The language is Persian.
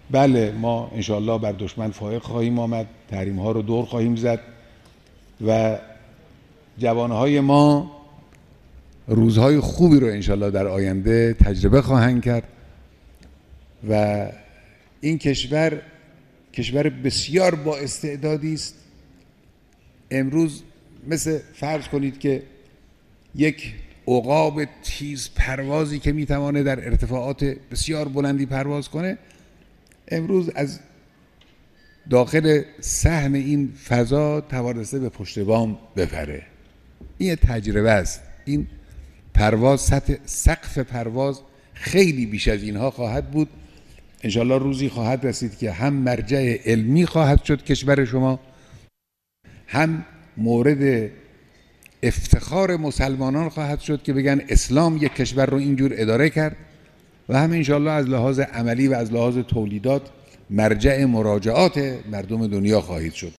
بله، ما انشاءالله بر دشمن فائق خواهیم آمد، تحریم ها رو دور خواهیم زد و جوانهای ما روزهای خوبی رو انشاءالله در آینده تجربه خواهند کرد و این کشور بسیار با استعدادی است. امروز مثل فرض کنید که یک عقاب تیز پروازی که میتوانه در ارتفاعات بسیار بلندی پرواز کنه، امروز از داخل صحن این فضا توانسته به پشت بام بپره. این تجربه است. این پرواز، سقف پرواز خیلی بیش از اینها خواهد بود. انشالله روزی خواهد رسید که هم مرجع علمی خواهد شد کشور شما، هم مورد افتخار مسلمانان خواهد شد که بگن اسلام یک کشور رو اینجور اداره کرد، و هم انشالله از لحاظ عملی و از لحاظ تولیدات مرجع مراجعات مردم دنیا خواهید شد.